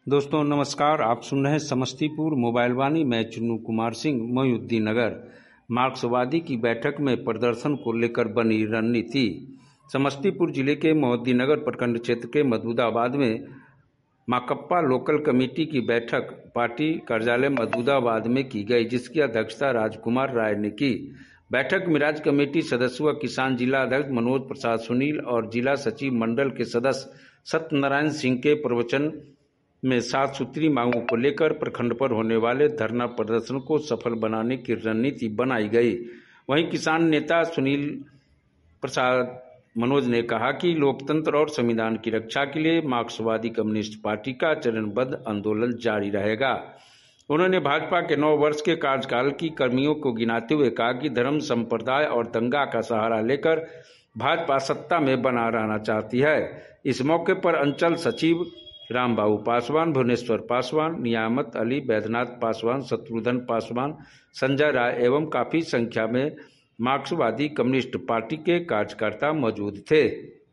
दोस्तों नमस्कार। आप सुन रहे हैं समस्तीपुर मोबाइल वाणी। मैं चुन्नू कुमार सिंह, मोहिउद्दीन नगर। मार्क्सवादी की बैठक में प्रदर्शन को लेकर बनी रणनीति। समस्तीपुर जिले के मोहिउद्दीन नगर प्रखंड क्षेत्र के मदबूदाबाद में माकप्पा लोकल कमेटी की बैठक पार्टी कार्यालय मदबूदाबाद में की गई, जिसकी अध्यक्षता राजकुमार राय ने की। बैठक में राज्य कमेटी सदस्य व किसान जिला अध्यक्ष मनोज प्रसाद सुनील और जिला सचिव मंडल के सदस्य सत्यनारायण सिंह के प्रवचन में 7 सूत्री मांगों को लेकर प्रखंड पर होने वाले धरना प्रदर्शन को सफल बनाने की रणनीति बनाई गई। वहीं किसान नेता सुनील प्रसाद मनोज ने कहा कि लोकतंत्र और संविधान की रक्षा के लिए मार्क्सवादी कम्युनिस्ट पार्टी का चरणबद्ध आंदोलन जारी रहेगा। उन्होंने भाजपा के 9 वर्ष के कार्यकाल की कर्मियों को गिनाते हुए कहा कि धर्म, संप्रदाय और दंगा का सहारा लेकर भाजपा सत्ता में बना रहना चाहती है। इस मौके पर अंचल सचिव रामबाबू पासवान, भुवनेश्वर पासवान, नियामत अली, बैद्यनाथ पासवान, शत्रुघ्न पासवान, संजय राय एवं काफी संख्या में मार्क्सवादी कम्युनिस्ट पार्टी के कार्यकर्ता मौजूद थे।